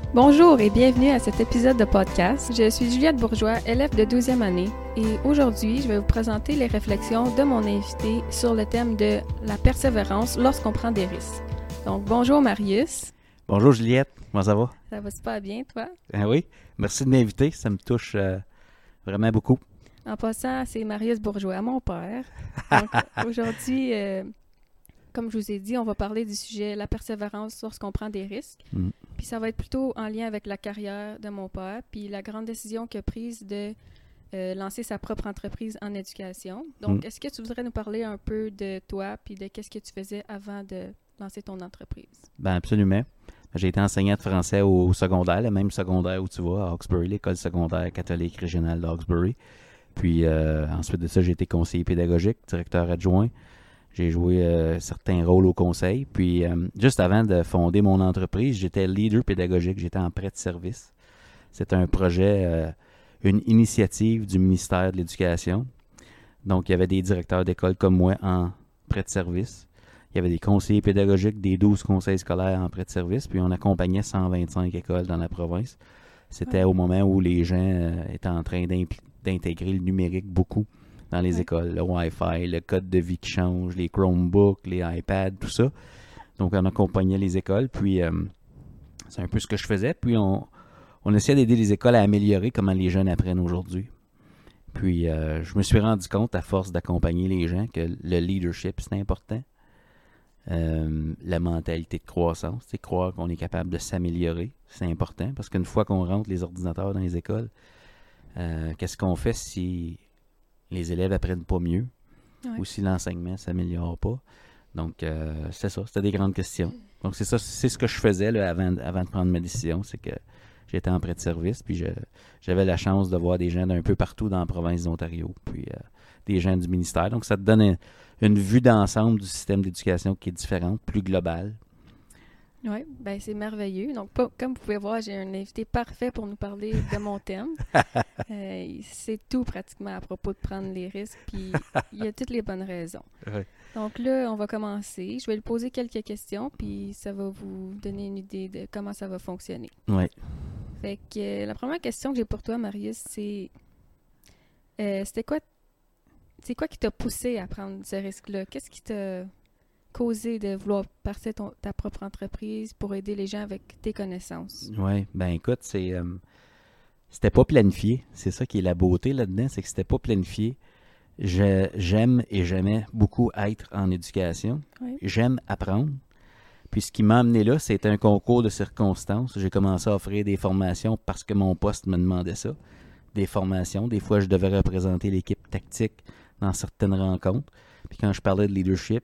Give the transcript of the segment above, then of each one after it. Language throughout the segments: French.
Bonjour et bienvenue à cet épisode de podcast. Je suis Juliette Bourgeois, élève de 12e année, et aujourd'hui, je vais vous présenter les réflexions de mon invité sur le thème de la persévérance lorsqu'on prend des risques. Donc, bonjour Marius. Bonjour Juliette, comment ça va? Ça va super bien, toi? Oui, merci de m'inviter, ça me touche vraiment beaucoup. En passant, c'est Marius Bourgeois, mon père. Donc, aujourd'hui, comme je vous ai dit, on va parler du sujet la persévérance lorsqu'on prend des risques. Puis ça va être plutôt en lien avec la carrière de mon père, puis la grande décision qu'il a prise de lancer sa propre entreprise en éducation. Donc, est-ce que tu voudrais nous parler un peu de toi, puis de qu'est-ce que tu faisais avant de lancer ton entreprise? Bien, absolument. J'ai été enseignant de français au secondaire, le même secondaire où tu vas, à Hawkesbury, l'école secondaire catholique régionale de Hawkesbury. Puis ensuite de ça, j'ai été conseiller pédagogique, directeur adjoint. J'ai joué certains rôles au conseil. Puis juste avant de fonder mon entreprise, j'étais leader pédagogique, j'étais en prêt de service. C'était un projet, une initiative du ministère de l'Éducation. Donc, il y avait des directeurs d'école comme moi en prêt de service. Il y avait des conseillers pédagogiques, des 12 conseils scolaires en prêt de service. Puis on accompagnait 125 écoles dans la province. C'était au moment où les gens étaient en train d'intégrer le numérique beaucoup dans les écoles. Le Wi-Fi, le code de vie qui change, les Chromebooks, les iPads, tout ça. Donc, on accompagnait les écoles. Puis, c'est un peu ce que je faisais. Puis, on essayait d'aider les écoles à améliorer comment les jeunes apprennent aujourd'hui. Puis, je me suis rendu compte, à force d'accompagner les gens, que le leadership, c'est important. La mentalité de croissance, c'est croire qu'on est capable de s'améliorer. C'est important parce qu'une fois qu'on rentre les ordinateurs dans les écoles, qu'est-ce qu'on fait si les élèves apprennent pas mieux ou si l'enseignement ne s'améliore pas? Donc, c'est ça, c'était des grandes questions. Donc, c'est ça, c'est ce que je faisais là, avant de prendre ma décision, c'est que j'étais en prêt de service, puis j'avais la chance de voir des gens d'un peu partout dans la province d'Ontario, puis des gens du ministère. Donc, ça te donne une vue d'ensemble du système d'éducation qui est différente, plus globale. Oui, bien c'est merveilleux. Donc, comme vous pouvez voir, j'ai un invité parfait pour nous parler de mon thème. C'est tout pratiquement à propos de prendre les risques, puis il y a toutes les bonnes raisons. Oui. Donc là, on va commencer. Je vais lui poser quelques questions, puis ça va vous donner une idée de comment ça va fonctionner. Oui. Fait que la première question que j'ai pour toi, Marius, c'est c'est quoi qui t'a poussé à prendre ce risque-là? Qu'est-ce qui t'a causé de vouloir partir ta propre entreprise pour aider les gens avec tes connaissances? Oui, ben écoute, c'était pas planifié. C'est ça qui est la beauté là-dedans, c'est que c'était pas planifié. J'aime et j'aimais beaucoup être en éducation. Oui. J'aime apprendre. Puis ce qui m'a amené là, c'était un concours de circonstances. J'ai commencé à offrir des formations parce que mon poste me demandait ça. Des formations. Des fois, je devais représenter l'équipe tactique dans certaines rencontres. Puis quand je parlais de leadership,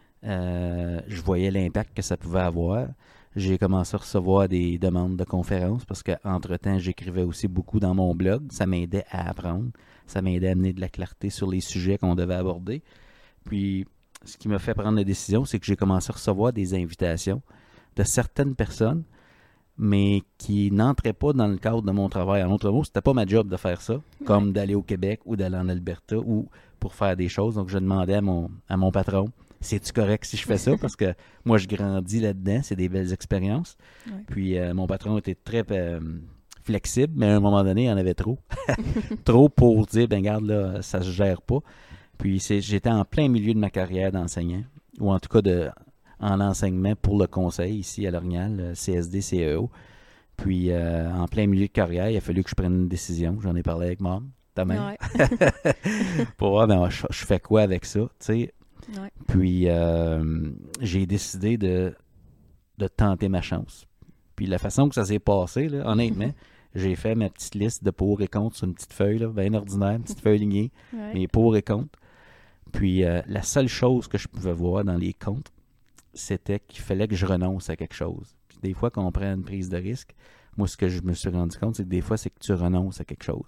je voyais l'impact que ça pouvait avoir. J'ai commencé à recevoir des demandes de conférences parce qu'entre-temps, j'écrivais aussi beaucoup dans mon blog. Ça m'aidait à apprendre. Ça m'aidait à amener de la clarté sur les sujets qu'on devait aborder. Puis, ce qui m'a fait prendre la décision, c'est que j'ai commencé à recevoir des invitations de certaines personnes, mais qui n'entraient pas dans le cadre de mon travail. En autre mot, c'était pas ma job de faire ça, comme d'aller au Québec ou d'aller en Alberta ou pour faire des choses. Donc, je demandais à mon patron, c'est-tu correct si je fais ça? Parce que moi, je grandis là-dedans, c'est des belles expériences. Ouais. Puis, mon patron était très flexible, mais à un moment donné, il y en avait trop. Trop pour dire, ben regarde, là, ça se gère pas. Puis, j'étais en plein milieu de ma carrière d'enseignant, ou en tout cas en enseignement pour le conseil ici à L'Orignal, CSD, CEO. Puis, en plein milieu de carrière, il a fallu que je prenne une décision. J'en ai parlé avec Mom, ta mère. Ouais. Pour voir, ben, je fais quoi avec ça, tu sais. Ouais. Puis, j'ai décidé de tenter ma chance. Puis, la façon que ça s'est passé, là, honnêtement, j'ai fait ma petite liste de pour et contre sur une petite feuille, là, bien ordinaire, une petite feuille lignée, mes pour et contre. Puis, la seule chose que je pouvais voir dans les contre, c'était qu'il fallait que je renonce à quelque chose. Puis, des fois, quand on prend une prise de risque, moi, ce que je me suis rendu compte, c'est que des fois, c'est que tu renonces à quelque chose.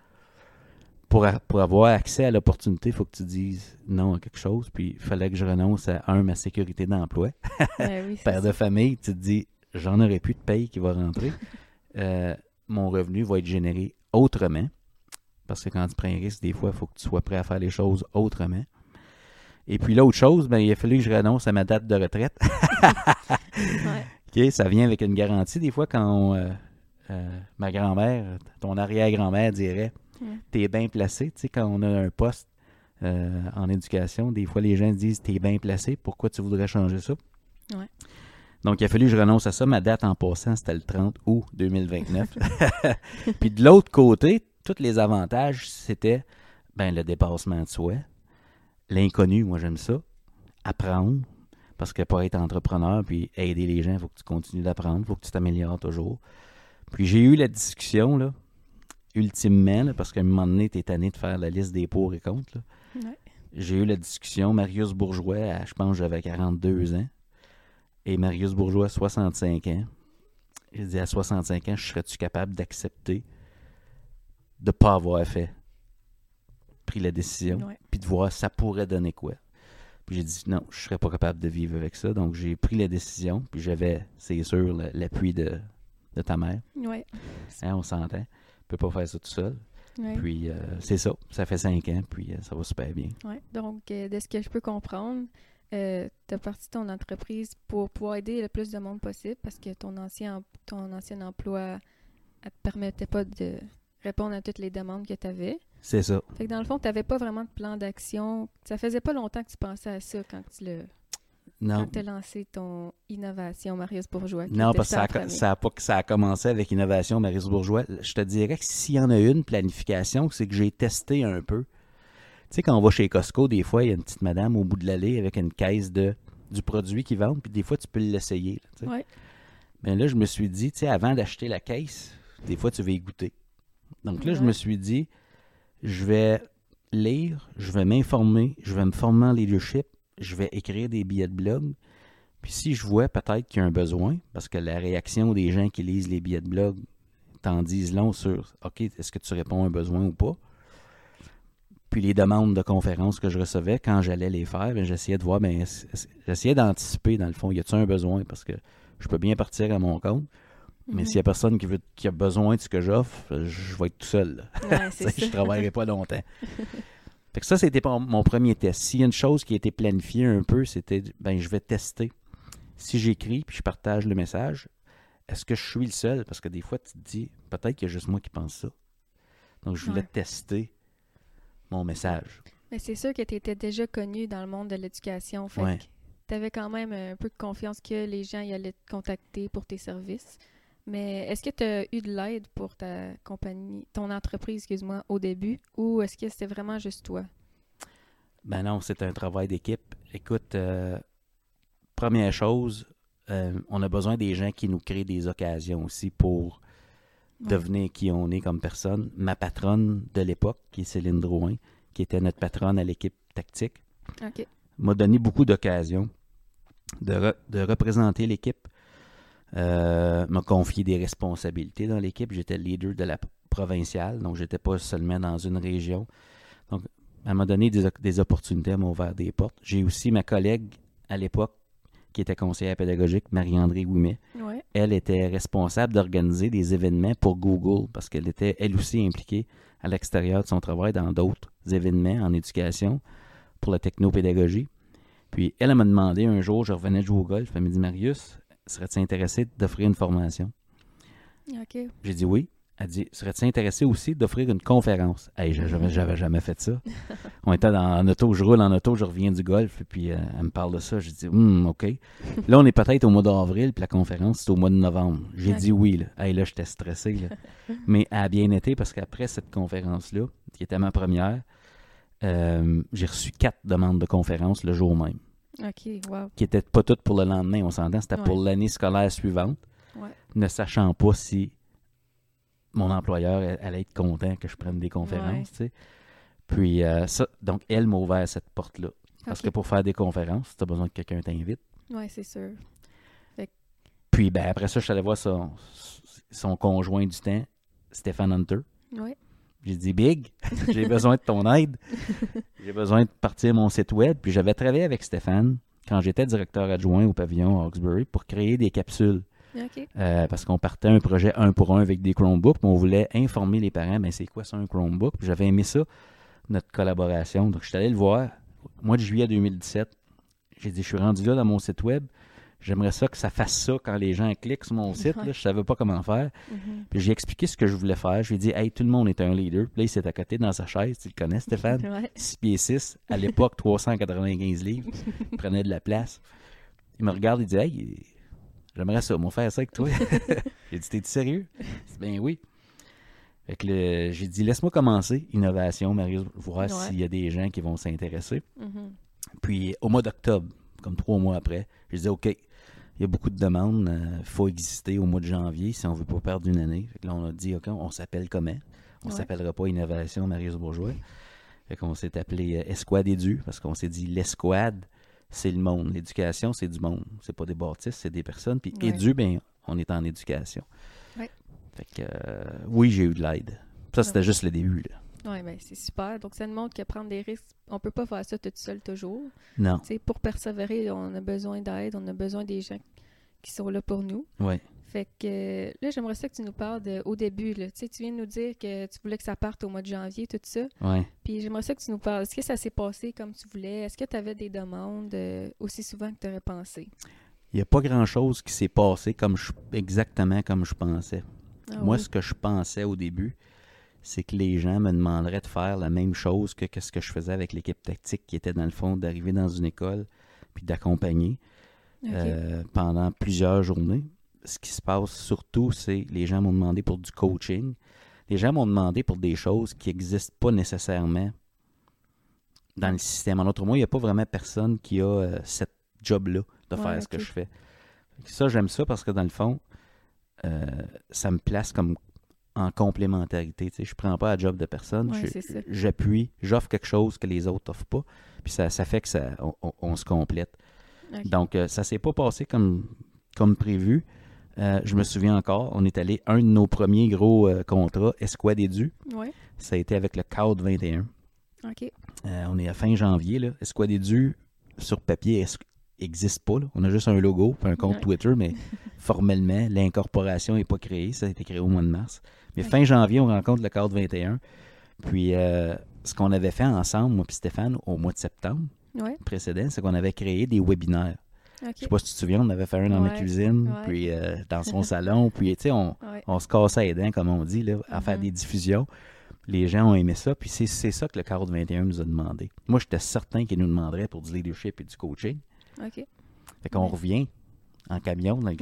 Pour avoir accès à l'opportunité, il faut que tu dises non à quelque chose. Puis, il fallait que je renonce à, ma sécurité d'emploi. Oui, Père de famille, tu te dis, j'en aurai plus de paye qui va rentrer. Mon revenu va être généré autrement. Parce que quand tu prends un risque, des fois, il faut que tu sois prêt à faire les choses autrement. Et puis l'autre chose, ben, il a fallu que je renonce à ma date de retraite. OK, ça vient avec une garantie. Des fois, quand ma grand-mère, ton arrière-grand-mère dirait « T'es bien placé », tu sais, quand on a un poste en éducation, des fois, les gens disent « T'es bien placé, pourquoi tu voudrais changer ça? » Ouais. Donc, il a fallu que je renonce à ça. Ma date en passant, c'était le 30 août 2029. Puis de l'autre côté, tous les avantages, c'était le dépassement de soi, l'inconnu, moi j'aime ça, apprendre, parce que pour être entrepreneur puis aider les gens, il faut que tu continues d'apprendre, il faut que tu t'améliores toujours. Puis j'ai eu la discussion, là, ultimement, là, parce qu'à un moment donné, tu es tanné de faire la liste des pour et contre. Là. Ouais. J'ai eu la discussion, Marius Bourgeois, je pense que j'avais 42 ans, et Marius Bourgeois, 65 ans. J'ai dit, à 65 ans, serais-tu capable d'accepter de ne pas avoir pris la décision, puis de voir ça pourrait donner quoi. Puis j'ai dit, non, je ne serais pas capable de vivre avec ça. Donc, j'ai pris la décision, puis j'avais, c'est sûr, l'appui de ta mère. Oui. Hein, on s'entend. On ne peut pas faire ça tout seul. Ouais. Puis, c'est ça. Ça fait 5 ans, puis ça va super bien. Oui. Donc, de ce que je peux comprendre, tu as parti ton entreprise pour pouvoir aider le plus de monde possible parce que ton ancien emploi ne te permettait pas de répondre à toutes les demandes que tu avais. C'est ça. Fait que dans le fond, tu n'avais pas vraiment de plan d'action. Ça faisait pas longtemps que tu pensais à ça quand tu as lancé ton Innovation Marius Bourgeois. Non, parce que ça a commencé avec Innovation Marius Bourgeois. Je te dirais que s'il y en a une planification, c'est que j'ai testé un peu. Tu sais, quand on va chez Costco, des fois, il y a une petite madame au bout de l'allée avec une caisse du produit qu'ils vendent, puis des fois, tu peux l'essayer. Oui. Mais là, je me suis dit, tu sais, avant d'acheter la caisse, des fois, tu veux y goûter. Donc là, je me suis dit, je vais lire, je vais m'informer, je vais me former en leadership, je vais écrire des billets de blog. Puis si je vois peut-être qu'il y a un besoin, parce que la réaction des gens qui lisent les billets de blog t'en disent long sur « OK, est-ce que tu réponds à un besoin ou pas? » Puis les demandes de conférences que je recevais, quand j'allais les faire, j'essayais de voir, j'essayais d'anticiper dans le fond, y a-t-il un besoin? Parce que je peux bien partir à mon compte, mais s'il y a personne qui a besoin de ce que j'offre, je vais être tout seul. Ouais, je ne travaillerai pas longtemps. Fait que ça, c'était mon premier test. S'il y a une chose qui a été planifiée un peu, c'était, je vais tester. Si j'écris puis je partage le message, est-ce que je suis le seul? Parce que des fois, tu te dis, peut-être qu'il y a juste moi qui pense ça. Donc, je voulais tester mon message. Mais c'est sûr que tu étais déjà connu dans le monde de l'éducation. Fait que tu avais quand même un peu de confiance que les gens y allaient te contacter pour tes services. Mais est-ce que tu as eu de l'aide pour ta compagnie, ton entreprise, au début, ou est-ce que c'était vraiment juste toi? Ben non, c'est un travail d'équipe. Écoute, première chose, on a besoin des gens qui nous créent des occasions aussi pour devenir qui on est comme personne. Ma patronne de l'époque, qui est Céline Drouin, qui était notre patronne à l'équipe tactique, m'a donné beaucoup d'occasions de représenter l'équipe. M'a confié des responsabilités dans l'équipe. J'étais le leader de la provinciale, donc j'étais pas seulement dans une région. Donc, elle m'a donné des opportunités, elle m'a ouvert des portes. J'ai aussi ma collègue à l'époque qui était conseillère pédagogique, Marie-André Ouimet. Ouais. Elle était responsable d'organiser des événements pour Google parce qu'elle était elle aussi impliquée à l'extérieur de son travail dans d'autres événements en éducation pour la technopédagogie. Puis elle m'a demandé un jour, je revenais de jouer au golf, elle m'a dit « Marius, serais-tu intéressé d'offrir une formation? » OK. J'ai dit oui. Elle dit, serais-tu intéressé aussi d'offrir une conférence? Hey, j'avais jamais fait ça. On était en auto, je roule en auto, je reviens du golf, et puis elle me parle de ça. J'ai dit, OK. Là, on est peut-être au mois d'avril, puis la conférence, c'est au mois de novembre. J'ai dit oui. Là, hey, là j'étais stressé. Là. Mais elle a bien été, parce qu'après cette conférence-là, qui était ma première, j'ai reçu 4 demandes de conférence le jour même. OK, wow. Qui n'étaient pas toutes pour le lendemain, on s'entend. C'était pour l'année scolaire suivante, ne sachant pas si mon employeur allait être content que je prenne des conférences. Tu sais. Puis, donc, elle m'a ouvert cette porte-là. Parce que pour faire des conférences, tu as besoin que quelqu'un t'invite. Oui, c'est sûr. Puis, après ça, je suis allé voir son conjoint du temps, Stéphane Hunter. Oui. J'ai dit, Big, j'ai besoin de ton aide. J'ai besoin de partir mon site web. Puis, j'avais travaillé avec Stéphane quand j'étais directeur adjoint au pavillon Hawkesbury pour créer des capsules. Okay. Parce qu'on partait un projet 1 pour 1 avec des Chromebooks, mais on voulait informer les parents, mais c'est quoi ça un Chromebook? Puis j'avais aimé ça, notre collaboration. Donc je suis allé le voir, au mois de juillet 2017. J'ai dit, je suis rendu là dans mon site web, j'aimerais ça que ça fasse ça quand les gens cliquent sur mon site. Là, je savais pas comment faire. Puis j'ai expliqué ce que je voulais faire. Je lui ai dit, hey, tout le monde est un leader. Puis là, il s'est à côté dans sa chaise. Tu le connais, Stéphane? 6 pieds 6. À l'époque, 395 livres. Il prenait de la place. Il me regarde, il dit, hey, j'aimerais ça, moi, faire ça avec toi. J'ai dit, t'es-tu sérieux? Il dit, ben oui. Fait que j'ai dit, laisse-moi commencer, innovation, Marius, voir s'il y a des gens qui vont s'intéresser. Puis au mois d'octobre, comme 3 mois après, j'ai dit, OK, il y a beaucoup de demandes, il faut exister au mois de janvier si on ne veut pas perdre une année. Fait que là, on a dit, OK, on s'appelle comment? On ne s'appellera pas Innovation Marius Bourgeois. Fait qu'on s'est appelé Escouade Édu, parce qu'on s'est dit, l'escouade, c'est le monde. L'éducation, c'est du monde. C'est pas des bâtisses, c'est des personnes. Puis Édu, bien, on est en éducation. Fait que, oui, j'ai eu de l'aide. Ça, c'était juste le début, là. Oui, bien, c'est super. Donc, ça nous montre que prendre des risques, on peut pas faire ça tout seul toujours. Non. T'sais, pour persévérer, on a besoin d'aide, on a besoin des gens qui sont là pour nous. Oui. Fait que là, j'aimerais ça que tu nous parles au début. Là. Tu viens de nous dire que tu voulais que ça parte au mois de janvier, tout ça. Oui. Puis j'aimerais ça que tu nous parles. Est-ce que ça s'est passé comme tu voulais? Est-ce que tu avais des demandes aussi souvent que tu aurais pensé? Il n'y a pas grand-chose qui s'est passé exactement comme je pensais. Moi, ce que je pensais au début, c'est que les gens me demanderaient de faire la même chose que ce que je faisais avec l'équipe tactique, qui était dans le fond d'arriver dans une école puis d'accompagner pendant plusieurs journées. Ce qui se passe surtout, c'est que les gens m'ont demandé pour du coaching. Les gens m'ont demandé pour des choses qui n'existent pas nécessairement dans le système. En d'autres mots, il n'y a pas vraiment personne qui a cette job-là de faire ce que je fais. Ça, j'aime ça parce que dans le fond, ça me place comme en complémentarité. Tu sais, je ne prends pas la job de personne. J'appuie, j'offre quelque chose que les autres n'offrent pas. Puis ça fait que on se complète. Okay. Donc, ça ne s'est pas passé comme prévu. Je me souviens encore, on est allé un de nos premiers gros contrats, Escouade Édu. Ouais. Ça a été avec le Cadre 21. OK. On est à fin janvier. Là. Escouade Édu, sur papier, n'existe pas. Là. On a juste un logo et un compte Twitter, mais formellement, l'incorporation n'est pas créée. Ça a été créé au mois de mars. Mais fin janvier, on rencontre le Cadre 21. Puis, ce qu'on avait fait ensemble, moi et Stéphane, au mois de septembre précédent, c'est qu'on avait créé des webinaires. Okay. Je sais pas si tu te souviens, on avait fait un dans ma cuisine, puis dans son salon, puis tu sais, on se cassait les dents, comme on dit, là, à faire des diffusions. Les gens ont aimé ça, puis c'est ça que le Cadre 21 nous a demandé. Moi, j'étais certain qu'il nous demanderait pour du leadership et du coaching. OK. Fait qu'on revient en camion, dans le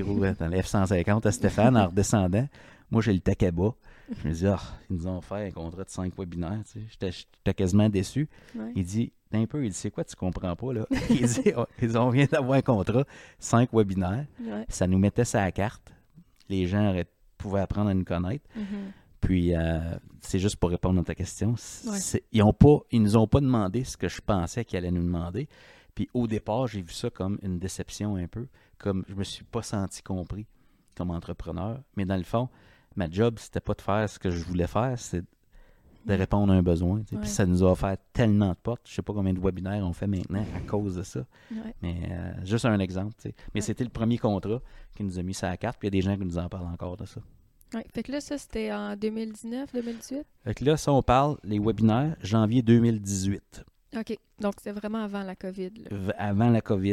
F-150 à Stéphane, en redescendant. Moi, j'ai le taquet-bas. Je me dis, ils nous ont fait un contrat de 5 webinaires. Tu sais. J'étais quasiment déçu. Ouais. Il dit, c'est quoi, tu comprends pas, là? Il dit, on vient d'avoir un contrat, 5 webinaires. Ouais. Ça nous mettait ça à la carte. Les gens pouvaient apprendre à nous connaître. Mm-hmm. Puis, c'est juste pour répondre à ta question. Ils nous ont pas demandé ce que je pensais qu'ils allaient nous demander. Puis, au départ, j'ai vu ça comme une déception un peu. Comme je me suis pas senti compris comme entrepreneur. Mais dans le fond, ma job, c'était pas de faire ce que je voulais faire, c'est de répondre à un besoin. Puis ça nous a offert tellement de portes. Je sais pas combien de webinaires on fait maintenant à cause de ça. Ouais. Mais juste un exemple. Mais c'était le premier contrat qui nous a mis ça à la carte. Puis il y a des gens qui nous en parlent encore de ça. Oui. Fait que là, ça, c'était en 2019, 2018? Fait que là, ça, on parle, les webinaires, janvier 2018. OK. Donc, c'est vraiment avant la COVID. Là. Avant la COVID.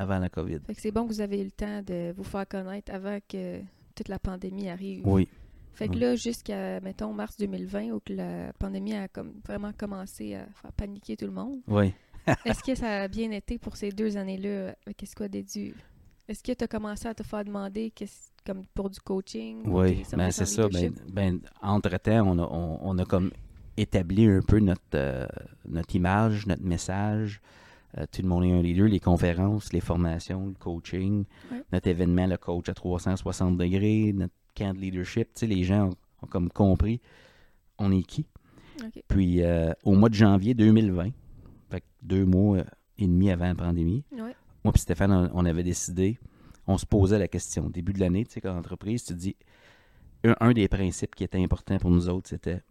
Fait que c'est bon que vous avez eu le temps de vous faire connaître avant que toute la pandémie arrive. Oui. Fait que là, jusqu'à, mettons, mars 2020, où que la pandémie a vraiment commencé à faire paniquer tout le monde. Oui. Est-ce que ça a bien été pour ces 2 années-là avec Escouade Édu? Est-ce que tu as commencé à te faire demander comme pour du coaching? Oui, ben c'est ça. Entre-temps, on a comme établi un peu notre image, notre message. Tout le monde est un leader, les conférences, les formations, le coaching, notre événement, le coach à 360 degrés, notre camp de leadership. Tu sais, les gens ont comme compris on est qui. Okay. Puis, au mois de janvier 2020, fait que 2 mois et demi avant la pandémie, moi et Stéphane, on avait décidé, on se posait la question. Début de l'année, tu sais, comme entreprise, tu te dis, un des principes qui était important pour nous autres, c'était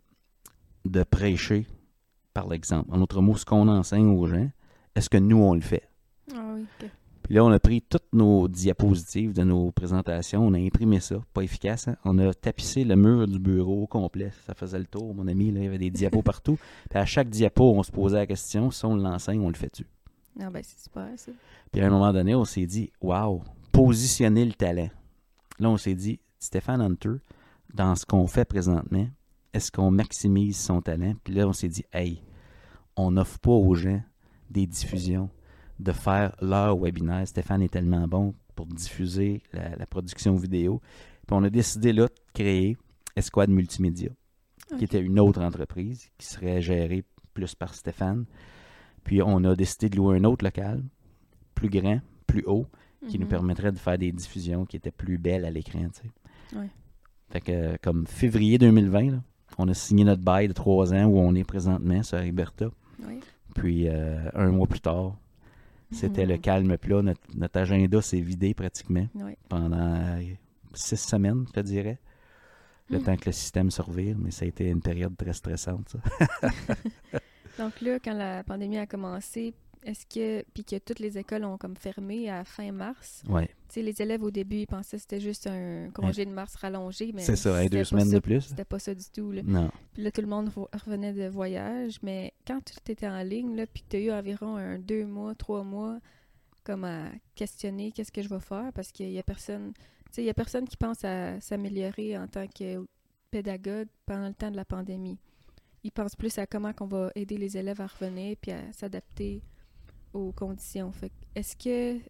de prêcher par l'exemple. En d'autres mots, ce qu'on enseigne aux gens, est-ce que nous, on le fait? Ah oui, okay. Puis là, on a pris toutes nos diapositives de nos présentations, on a imprimé ça, pas efficace, hein? On a tapissé le mur du bureau au complet. Ça faisait le tour, mon ami, là, il y avait des diapos partout. Puis à chaque diapo, on se posait la question, si on l'enseigne, on le fait-tu? Ah ben c'est super, ça. Puis à un moment donné, on s'est dit, waouh, positionner le talent. Là, on s'est dit, Stéphane Hunter, dans ce qu'on fait présentement, est-ce qu'on maximise son talent? Puis là, on s'est dit, hey, on n'offre pas aux gens des diffusions, de faire leur webinaire. Stéphane est tellement bon pour diffuser la production vidéo. Puis on a décidé là de créer Escouade Multimédia, qui était une autre entreprise qui serait gérée plus par Stéphane. Puis on a décidé de louer un autre local, plus grand, plus haut, qui nous permettrait de faire des diffusions qui étaient plus belles à l'écran. Tu sais. Ouais. Fait que comme février 2020, là, on a signé notre bail de 3 ans où on est présentement sur Alberta. Oui. Puis un mois plus tard, c'était le calme plat. Notre agenda s'est vidé pratiquement pendant 6 semaines, je te dirais. Le temps que le système se revire, mais ça a été une période très stressante, ça. Donc là, quand la pandémie a commencé, puis que toutes les écoles ont comme fermé à fin mars, Ouais. tu sais, les élèves au début, ils pensaient que c'était juste un congé de mars rallongé, mais c'est ça, 2 semaines ça, de plus. C'était pas ça du tout, là. Non. Puis là, tout le monde revenait de voyage, mais quand tout était en ligne, là, puis que tu as eu environ 2 mois, 3 mois, comme à questionner qu'est-ce que je vais faire, parce qu'il y a personne, tu sais, il y a personne qui pense à s'améliorer en tant que pédagogue pendant le temps de la pandémie. Ils pensent plus à comment on va aider les élèves à revenir puis à s'adapter aux conditions. Fait que, est-ce que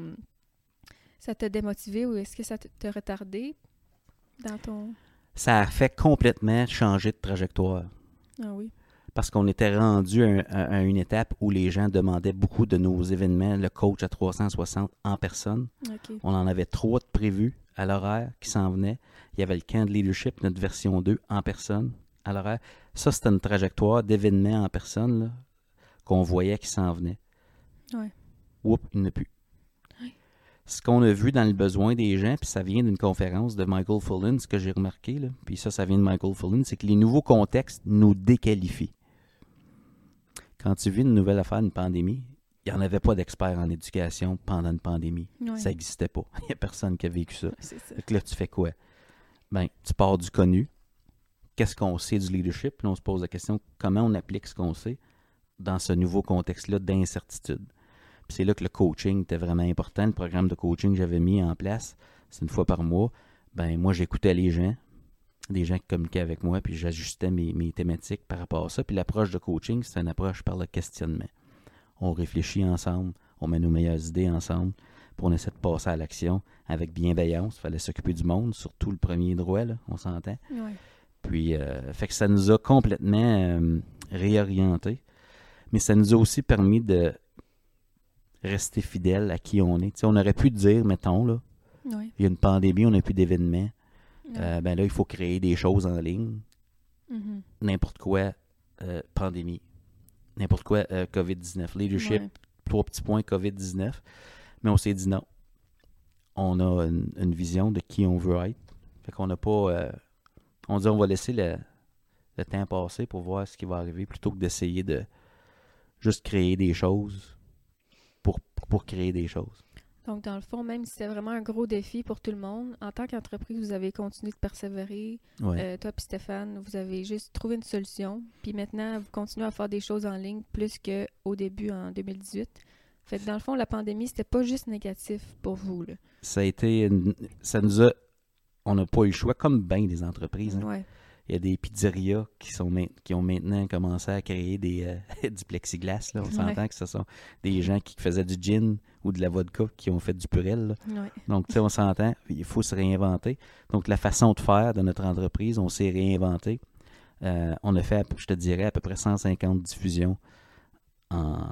ça t'a démotivé ou est-ce que ça t'a retardé dans ton... Ça a fait complètement changer de trajectoire. Ah oui. Parce qu'on était rendu à une étape où les gens demandaient beaucoup de nos événements, le coach à 360 en personne. Okay. On en avait 3 de prévus à l'horaire qui s'en venaient. Il y avait le camp de leadership, notre version 2, en personne, à l'horaire. Ça, c'était une trajectoire d'événements en personne là, qu'on voyait qui s'en venait. Ouais. Oups, il n'y en a plus. Ouais. Ce qu'on a vu dans le besoin des gens, puis ça vient d'une conférence de Michael Fullen, ce que j'ai remarqué, là, puis ça vient de Michael Fullen, c'est que les nouveaux contextes nous déqualifient. Quand tu vis une nouvelle affaire, une pandémie, il n'y en avait pas d'experts en éducation pendant une pandémie. Ouais. Ça n'existait pas. Il n'y a personne qui a vécu ça. C'est ça. Donc là, tu fais quoi? Ben, tu pars du connu. Qu'est-ce qu'on sait du leadership? Puis là, on se pose la question, comment on applique ce qu'on sait dans ce nouveau contexte-là d'incertitude? Puis c'est là que le coaching était vraiment important. Le programme de coaching que j'avais mis en place, c'est 1 fois par mois. Ben, moi, j'écoutais les gens, des gens qui communiquaient avec moi, puis j'ajustais mes thématiques par rapport à ça. Puis l'approche de coaching, c'est une approche par le questionnement. On réfléchit ensemble, on met nos meilleures idées ensemble, puis on essaie de passer à l'action avec bienveillance. Il fallait s'occuper du monde, surtout le premier droit, là, on s'entend. Ouais. Puis, fait que ça nous a complètement réorientés, mais ça nous a aussi permis de rester fidèles à qui on est. T'sais, on aurait pu dire, mettons, là, Ouais. il y a une pandémie, on n'a plus d'événements. Ouais. Ben là, il faut créer des choses en ligne. Mm-hmm. N'importe quoi, pandémie. N'importe quoi, COVID-19. Leadership, 3 petits points, COVID-19. Mais on s'est dit non. On a une vision de qui on veut être. Fait qu'on n'a pas... on dit on va laisser le temps passer pour voir ce qui va arriver plutôt que d'essayer de juste créer des choses pour créer des choses. Donc, dans le fond, même si c'était vraiment un gros défi pour tout le monde, en tant qu'entreprise, vous avez continué de persévérer. Ouais. Toi et Stéphane, vous avez juste trouvé une solution. Puis maintenant, vous continuez à faire des choses en ligne plus qu'au début, en 2018. Fait que dans le fond, la pandémie, c'était pas juste négatif pour vous, là. Ça a été... ça nous a... On n'a pas eu le choix, comme bien des entreprises. Hein. Ouais. Il y a des pizzerias qui ont maintenant commencé à créer du plexiglas. Là. On s'entend que ce sont des gens qui faisaient du gin ou de la vodka qui ont fait du purel. Là. Ouais. Donc, tu sais, on s'entend, il faut se réinventer. Donc, la façon de faire de notre entreprise, on s'est réinventé. On a fait, je te dirais, à peu près 150 diffusions en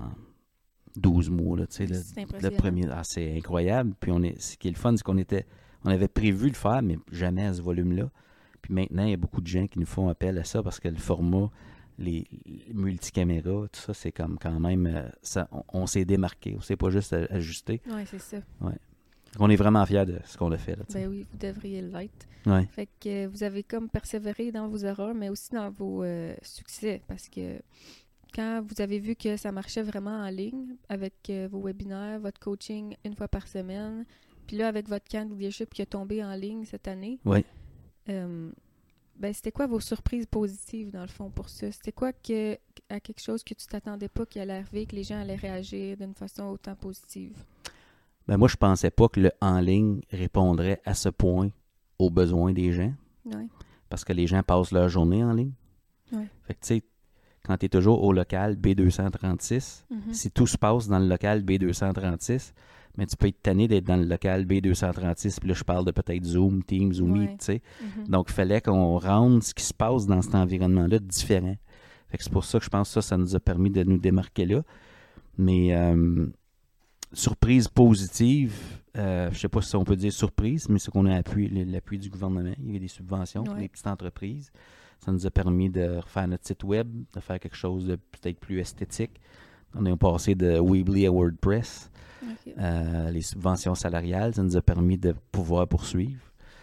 12 mois. Là, tu sais, C'est impressionnant. le premier, c'est incroyable. Puis, ce qui est le fun, c'est on avait prévu le faire, mais jamais à ce volume-là. Puis maintenant, il y a beaucoup de gens qui nous font appel à ça parce que le format, les multicaméras, tout ça, c'est comme quand même... on s'est démarqué. On ne s'est pas juste ajusté. Oui, c'est ça. Ouais. On est vraiment fiers de ce qu'on a fait. Là, ben oui, vous devriez l'être. Ouais. Fait que vous avez comme persévéré dans vos erreurs, mais aussi dans vos succès. Parce que quand vous avez vu que ça marchait vraiment en ligne avec vos webinaires, votre coaching 1 fois par semaine, puis là, avec votre camp de leadership qui a tombé en ligne cette année... Oui. Ben, c'était quoi vos surprises positives, dans le fond, pour ça? C'était quoi à quelque chose que tu t'attendais pas qui allait arriver, que les gens allaient réagir d'une façon autant positive? Ben moi, je pensais pas que le en ligne répondrait à ce point aux besoins des gens. Oui. Parce que les gens passent leur journée en ligne. Oui. Fait que tu sais, quand tu es toujours au local B236, si tout se passe dans le local B236, mais tu peux être tanné d'être dans le local B236, puis là, je parle de peut-être Zoom, Teams ou Meet, tu sais. Donc, il fallait qu'on rende ce qui se passe dans cet environnement-là différent. Fait que c'est pour ça que je pense que ça nous a permis de nous démarquer là. Mais surprise positive, je ne sais pas si on peut dire surprise, mais c'est qu'on a l'appui du gouvernement. Il y a des subventions pour les petites entreprises. Ça nous a permis de refaire notre site web, de faire quelque chose de peut-être plus esthétique. On est passé de Weebly à WordPress. Les subventions salariales, ça nous a permis de pouvoir poursuivre.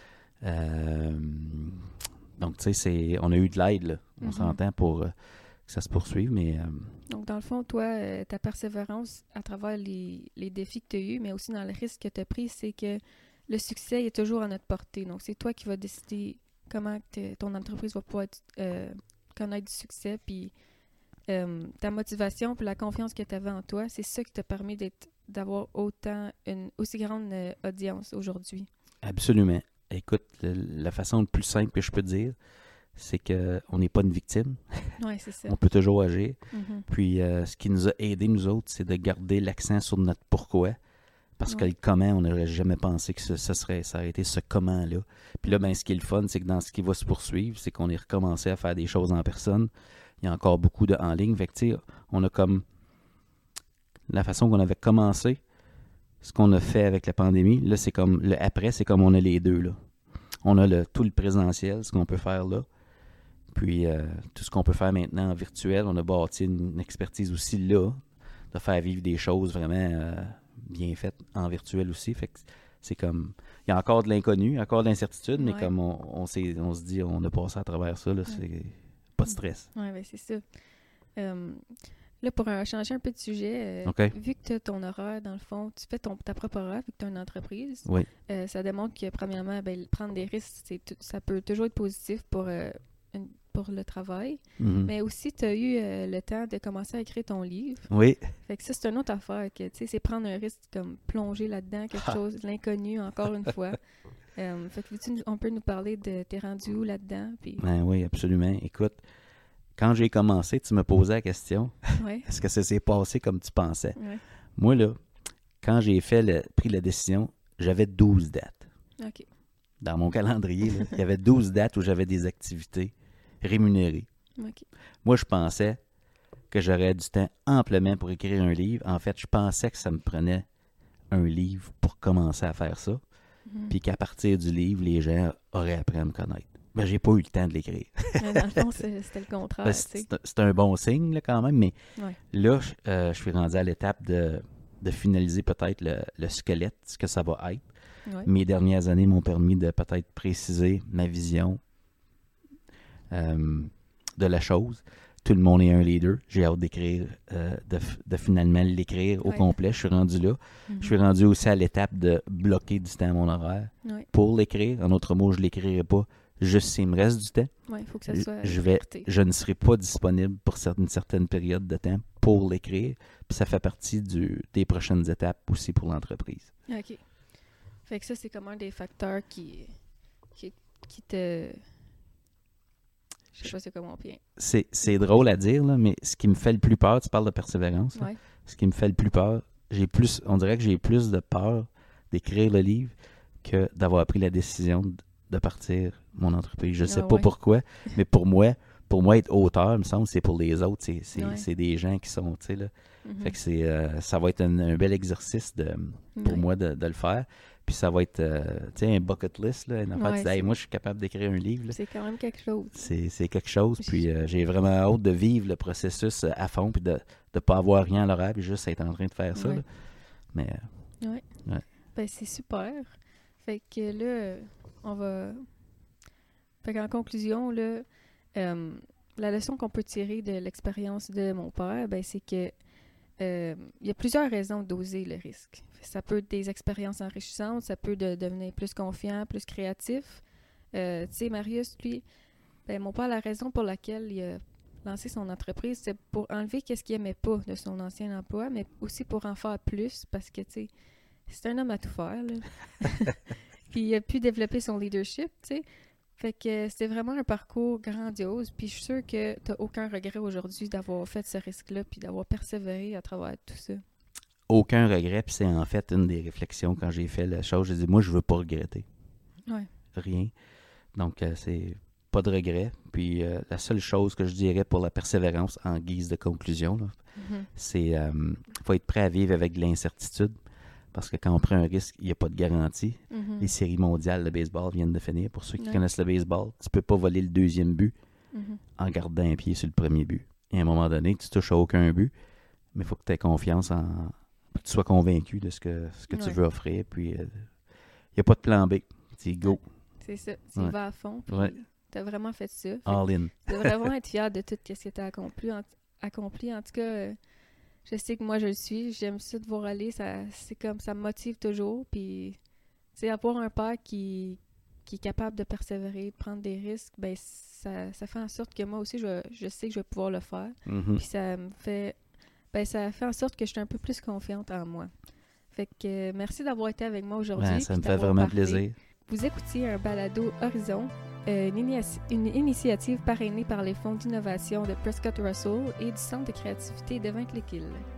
Donc, tu sais, on a eu de l'aide, là. On s'entend pour que ça se poursuive, mais... Donc, dans le fond, toi, ta persévérance à travers les défis que tu as eus, mais aussi dans le risque que tu as pris, c'est que le succès est toujours à notre portée. Donc, c'est toi qui vas décider comment ton entreprise va pouvoir connaître du succès, puis ta motivation, puis la confiance que tu avais en toi, c'est ça qui t'a permis d'avoir une aussi grande audience aujourd'hui. Absolument. Écoute, la façon la plus simple que je peux dire, c'est qu'on n'est pas une victime. Oui, c'est ça. On peut toujours agir. Puis, ce qui nous a aidés, nous autres, c'est de garder l'accent sur notre pourquoi. Parce que le comment, on n'aurait jamais pensé que ça aurait été ce comment-là. Puis là, ben, ce qui est le fun, c'est que dans ce qui va se poursuivre, c'est qu'on est recommencé à faire des choses en personne. Il y a encore beaucoup de en ligne. Fait que, tu sais, on a comme la façon qu'on avait commencé, ce qu'on a fait avec la pandémie, là, c'est comme le après, c'est comme on a les deux, là. On a tout le présentiel, ce qu'on peut faire là. Puis, tout ce qu'on peut faire maintenant en virtuel, on a bâti une expertise aussi là, de faire vivre des choses vraiment bien faites en virtuel aussi. Fait que c'est comme... Il y a encore de l'inconnu, encore de l'incertitude, mais comme on se dit, on a passé à travers ça, là, c'est pas de stress. Oui, ben c'est ça. Là, pour changer un peu de sujet, vu que tu as ton horaire, dans le fond, tu fais ta propre horaire, vu que tu as une entreprise, ça démontre que, premièrement, prendre des risques, ça peut toujours être positif pour le travail. Mais aussi, tu as eu le temps de commencer à écrire ton livre. Oui. Fait que ça, c'est une autre affaire, que, tu sais, c'est prendre un risque, comme plonger là-dedans, quelque chose, l'inconnu, encore une fois. Fait que on peut nous parler de t'es rendu où là-dedans? Puis... Ben oui, absolument. Écoute, quand j'ai commencé, tu me posais la question, est-ce que ça s'est passé comme tu pensais? Moi, là, quand j'ai pris la décision, j'avais 12 dates. Dans mon calendrier, là, il y avait 12 dates où j'avais des activités rémunérées. Moi, je pensais que j'aurais du temps amplement pour écrire un livre. En fait, je pensais que ça me prenait un livre pour commencer à faire ça, puis qu'à partir du livre, les gens auraient appris à me connaître. Ben, j'ai pas eu le temps de l'écrire. Dans le fond, c'était le contraire. C'est un bon signe, là, quand même, mais là, je suis rendu à l'étape de finaliser peut-être le squelette, ce que ça va être. Mes dernières années m'ont permis de peut-être préciser ma vision de la chose. Tout le monde est un leader. J'ai hâte d'écrire, de finalement l'écrire au complet. Je suis rendu là. Je suis rendu aussi à l'étape de bloquer du temps à mon horaire pour l'écrire. En autre mot, je ne l'écrirai pas juste s'il me reste du temps. Il faut que ça soit je ne serai pas disponible pour une certaine période de temps pour l'écrire. Puis ça fait partie des prochaines étapes aussi pour l'entreprise. OK. Fait que ça, c'est comme un des facteurs qui te... Je sais pas c'est comment bien. C'est drôle à dire, là, mais ce qui me fait le plus peur, tu parles de persévérance, là, ce qui me fait le plus peur, on dirait que j'ai plus de peur d'écrire le livre que d'avoir pris la décision de partir mon entreprise. Je sais pas pourquoi, mais pour moi, être auteur, il me semble, c'est pour les autres. C'est des gens qui sont, tu sais, là. Fait que ça va être un bel exercice pour moi de le faire. Puis ça va être, tu sais, un bucket list, là, une affaire. Hey, moi, je suis capable d'écrire un livre. Là. C'est quand même quelque chose. C'est quelque chose. Puis j'ai vraiment hâte de vivre le processus à fond, puis de ne pas avoir rien à l'horaire, puis juste être en train de faire ça. Là. Mais, ben, c'est super. Fait que là, on va... Fait qu'en conclusion, là, la leçon qu'on peut tirer de l'expérience de mon père, ben, c'est que il y a plusieurs raisons d'oser le risque. Ça peut être des expériences enrichissantes, ça peut devenir plus confiant, plus créatif. Tu sais, Marius, lui, ben, mon père, la raison pour laquelle il a lancé son entreprise, c'est pour enlever ce qu'il n'aimait pas de son ancien emploi, mais aussi pour en faire plus, parce que, tu sais, c'est un homme à tout faire, là. Puis il a pu développer son leadership, tu sais. Fait que c'était vraiment un parcours grandiose. Puis je suis sûre que tu n'as aucun regret aujourd'hui d'avoir fait ce risque-là puis d'avoir persévéré à travers tout ça. Aucun regret. Puis c'est en fait une des réflexions quand j'ai fait la chose. J'ai dit, moi, je veux pas regretter. Ouais. Rien. Donc, c'est pas de regret. Puis la seule chose que je dirais pour la persévérance en guise de conclusion, là, c'est faut être prêt à vivre avec de l'incertitude. Parce que quand on prend un risque, il n'y a pas de garantie. Les séries mondiales de baseball viennent de finir. Pour ceux qui connaissent le baseball, tu ne peux pas voler le deuxième but en gardant un pied sur le premier but. Et à un moment donné, tu ne touches à aucun but, mais il faut que tu aies confiance que tu sois convaincu de ce que tu veux offrir. Puis, il n'y a pas de plan B. C'est go. C'est ça. Tu y vas à fond. Puis tu as vraiment fait ça. All in. Tu dois vraiment être fier de tout ce que tu as accompli. En tout cas... je sais que moi, je le suis. J'aime ça de voir aller. C'est comme ça me motive toujours. Puis, tu sais, avoir un père qui est capable de persévérer, de prendre des risques, ben ça fait en sorte que moi aussi, je sais que je vais pouvoir le faire. Puis ça me fait... ça fait en sorte que je suis un peu plus confiante en moi. Fait que merci d'avoir été avec moi aujourd'hui. Ça me fait vraiment plaisir. Vous écoutiez un balado Horizon, une initiative parrainée par les fonds d'innovation de Prescott Russell et du Centre de créativité de Vaincre-les-Quilles.